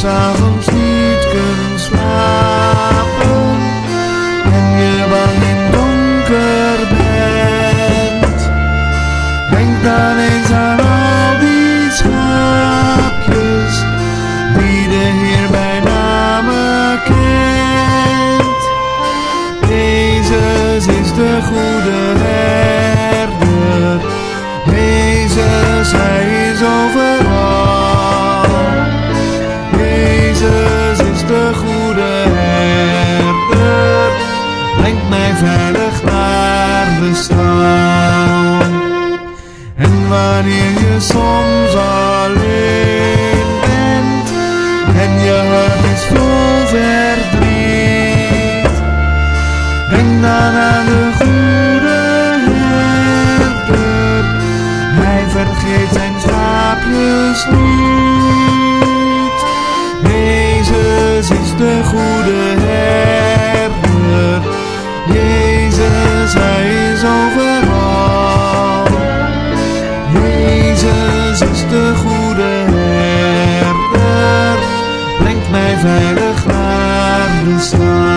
s'avonds niet kunt slapen en je bang in donker bent. Denk dan eens aan al die schaapjes die de Heer bij name kent. Jezus is de goede herder. Jezus, hij is overal. Jezus is de goede herder. Brengt mij veilig naar de stal. En wanneer je soms alleen bent en je hart is vol verdriet, denk dan aan de goede herder. Hij vergeet zijn schaapjes niet. Jezus is de goede herder. Jezus, hij is overal. Jezus is de goede herder. Brengt mij veilig naar de stad.